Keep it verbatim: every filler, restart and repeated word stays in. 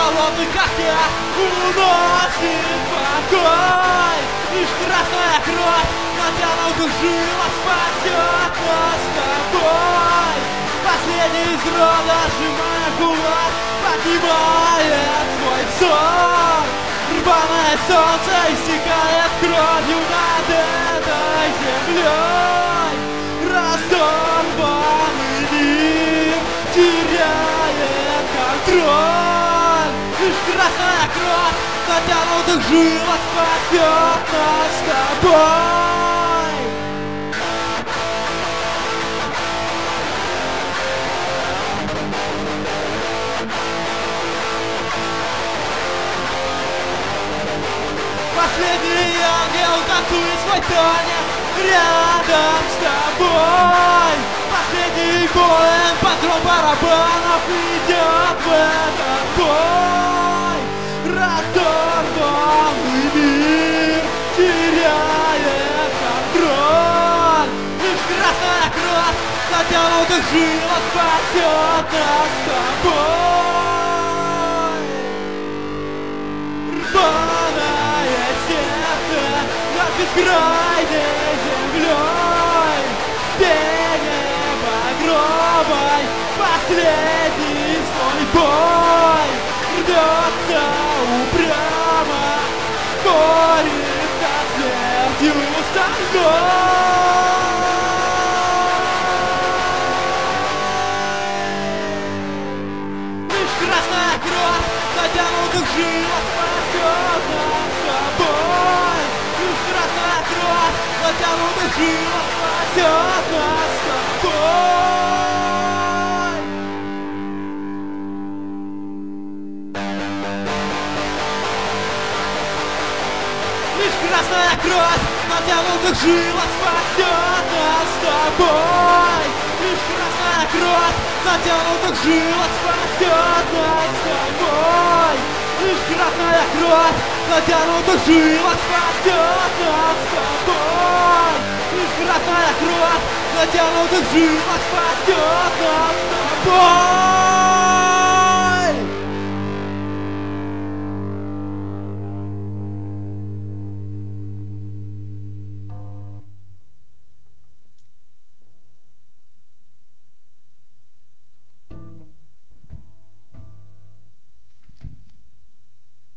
холодный, как я, уносит покой. Лишь красная кровь натянутых жилах спасет нас с тобой. Последний из рода, сжимая кулак, поднимает свой взор. Рваное солнце истекает кровью над этой землей. Разорванный мир теряет контроль. Лишь красная кровь натянутых жилах спасет нас с тобой. Последний ангел танцует свой танец рядом с тобой. Последний воин под гром барабанов идет в этот бой. Разорванный мир теряет контроль. Лишь красная кровь натянутых жилах спасет нас с тобой. Рваное сердце над бескрайней землей, пение багровой, последний свой бой. Рвется упрямо, спорит со смертью стальной. Лишь красная кровь натянутых жилах спасет нас с тобой. Лишь красная кровь натянутых жилах спасет нас с тобой. Лишь красная кровь натянутых жилах спасет нас с тобой. Лишь красная кровь натянутых жилах спасет нас с тобой. Лишь красная кровь натянутых жилах спасет нас с тобой. Лишь красная кровь натянутых жилах спасет нас с тобой.